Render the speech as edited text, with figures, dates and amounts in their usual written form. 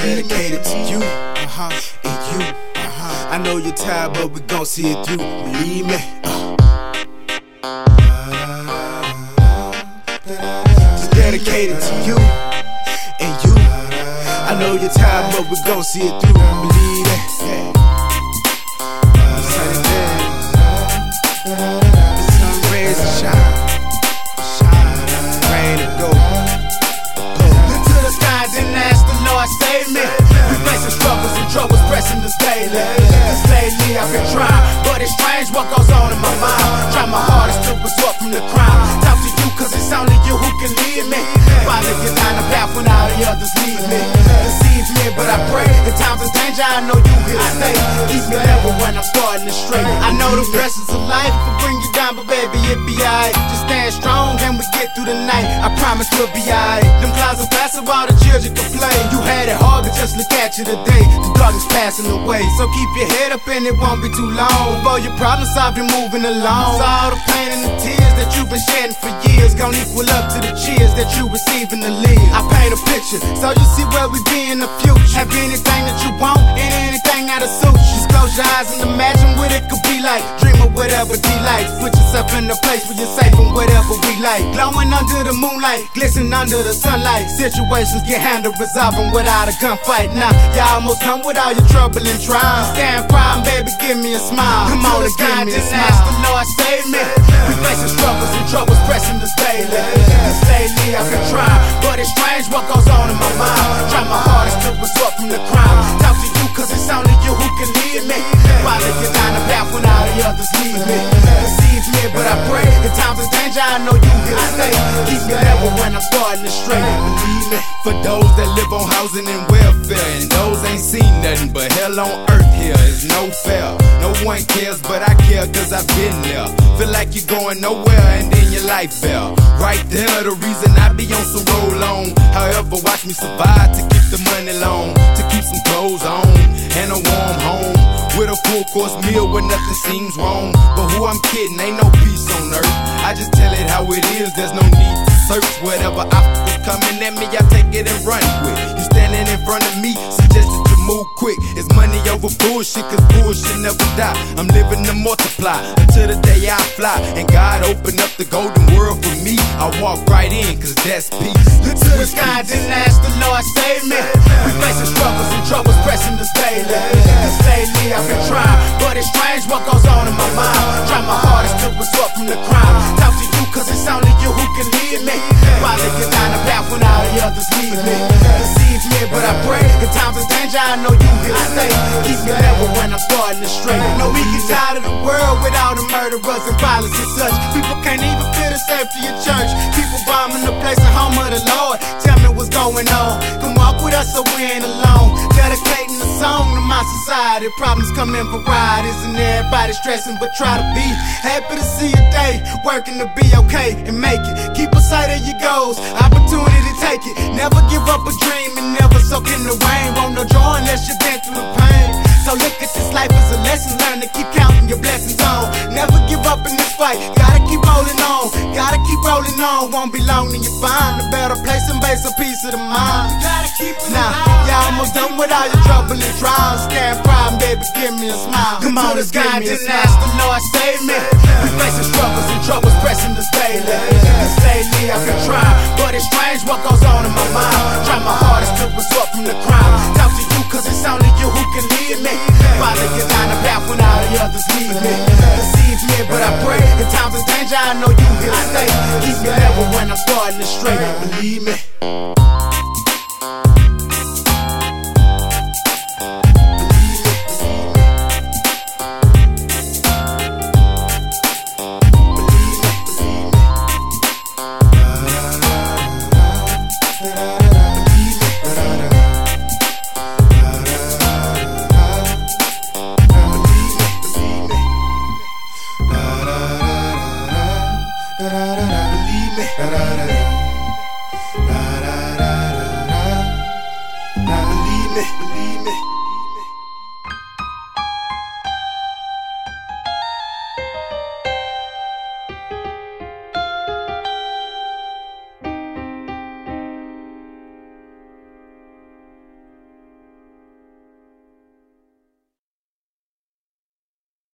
dedicated to you, and you. I know you're tired, but we gon' see it through. Believe me. Just dedicated to you, and you. I know you're tired, but we gon' see it through. Believe me. The sun rays and shine, rain and go. Look to the sky, didn't ask the Lord save me. We facing struggles and troubles pressing us daily. Cause lately I've been trying, but it's strange what goes on in my mind. Try my hardest to resort from the crime. Talk to you cause it's only you who can lead me. Finally get down the path when all the others leave me. Deceive me, but I pray. In times of danger, I know you here to stay. Keep me level when I'm starting to stray. I know the pressures of life will bring you down, but baby, it be alright. Just stand strong and we get through the night. I promise we'll be alright. Them clouds will pass so all the children can play. You had it hard, but just look at you today. The darkness passing away, so keep your head up and it won't be too long. Before your problem solved, you're moving along. So all the pain and the tears that you've been shedding for years gon' equal up to the cheers that you receive in the lead. I paint a picture, so you see where we be in the future. Have anything that you want and anything that'll suit you. Just close your eyes and imagine what it could be like. Dream of whatever delights. Put yourself in a place where you're safe from whatever we like. Glowing under the moonlight, glistening under the sunlight. Situations get handled, resolving without a gunfight. Now, y'all almost done with all your trouble and trials. Stand proud, baby, give me a smile. Come on and give me a smile. Ask the Lord save me. We facing struggles and troubles pressing us daily. Cause lately I've been trying, but it's strange what goes on in my mind. Try my hardest to resort from the crime. Talk to you cause it's only you who can lead me. Finally get down the path when all the others leave me. Deceive me, but I pray. In times of danger, I know you here to stay. Keep me level when I'm starting to stray. Believe me. For those that live on housing and welfare, and those ain't seen nothing but hell on earth here is no fair. No one cares, but I care cause I've been there. Feel like you're going nowhere and then your life fell. Right there, the reason I be on some roll on. However, watch me survive to keep the money long, to keep some clothes on and a warm home. With a full course meal where nothing seems wrong. But who I'm kidding, ain't no peace on earth. I just tell it how it is, there's no need to search. Whatever obstacles coming at me, I take it and run with. You standing in front of me, suggested you move quick. It's money over bullshit, cause bullshit never die. I'm living to multiply until the day I fly. And God opened up the golden world for me. I walk right in, cause that's peace. Look to the sky, didn't ask the Lord save me. We facing struggles and troubles pressing us daily. Cause lately I've been trying, but it's strange what goes on in my mind. Try my hardest to resort from the crime. Talk to you cause it's only you who can lead me. Finally get down the path when all the others leave me. Deceive me, but I pray. In times of danger, I know you here to stay. Keep me level when I'm starting to stray. No, we get tired of the world with all the murderers and violence and such. People can't even feel the safety of church. People bombing the place, the home of the Lord. Tell me what's going on. Come walk with us so we ain't alone. Dedicating the song to my society. Problems come in varieties and everybody stressing, but try to be happy to see a day. Working to be okay and make it. Keep a sight of your goals, opportunity take it. Never give up a dream and never soak in the rain. Won't no joy unless you've been through the pain. So look at this life as a lesson, learn to keep counting your blessings on. Never give up in this fight, gotta keep rolling on. Gotta keep rolling on, won't be long till you find a better place and base a piece of the mind. Now, y'all almost done with all your trouble and trials. Stand proud, baby, give me a smile. Come on, this guy didn't ask the Lord save me. We facing struggles and troubles pressing us daily. Cause lately I've been trying, but it's strange what goes on in my mind. Try my hardest to resort from the crime. Talk to you cause it's only you who can lead me. Finally get down the path when all the others leave me. Deceive me, but I pray. In times of danger, I know you here to stay. Keep me level when I'm starting to stray. Believe me. Believe me.